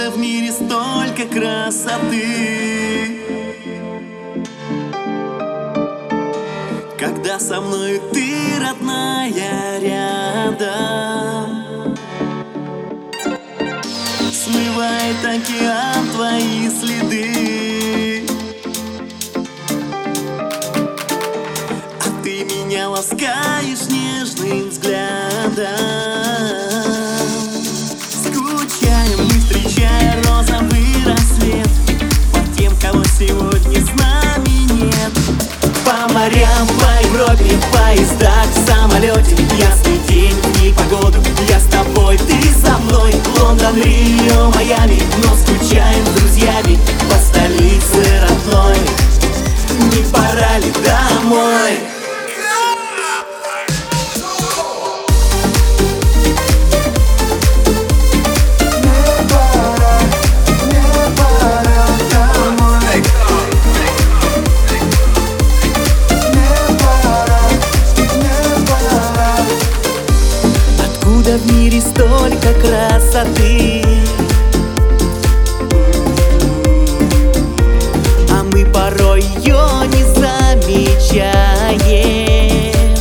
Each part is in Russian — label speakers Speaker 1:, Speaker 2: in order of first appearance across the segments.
Speaker 1: Откуда в мире столько красоты, когда со мной ты, родная, рядом? Смывает океан твои следы, а ты меня ласкаешь нежным взглядом. Скучаем мы, встречая розовый рассвет, по тем, кого сегодня с нами нет. По морям, по Европе, в поездах, в самолете, ясный день, непогоду, я с тобой, ты со мной. Лондон, Рио, Майами, но скучаем с друзьями по столице родной. Не пора ли домой? В мире столько красоты, а мы порой ее не замечаем.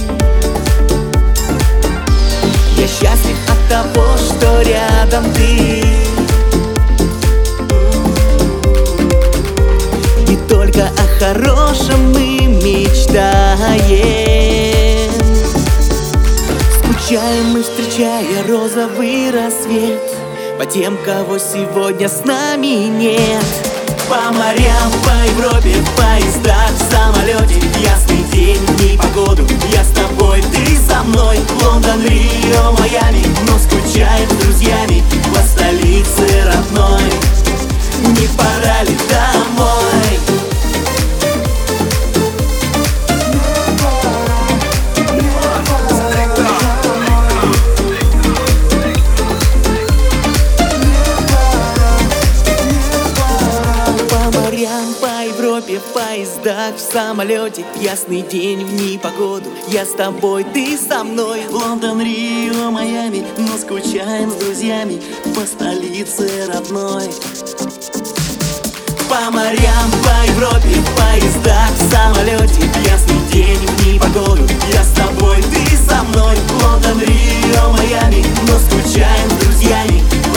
Speaker 1: Я счастлив от того, что рядом ты. Не только о хорошем мы мечтаем. Скучаем мы, встречая розовый рассвет, по тем, кого сегодня с нами нет. По морям, по Европе, в поездах, в самолете, ясный день, непогоду, я с тобой, ты со мной. Лондон, Рио, Майами, но скучаем с друзьями по столице родной. Не пора ли домой? В поездах, в самолете, ясный день, в непогоду, я с тобой, ты со мной. Лондон, Рио, Майами, но скучаем с друзьями по столице родной. По морям, по Европе, в поездах, в самолете, ясный день, в непогоду, я с тобой, ты со мной. Лондон, Рио, Майами, но скучаем с друзьями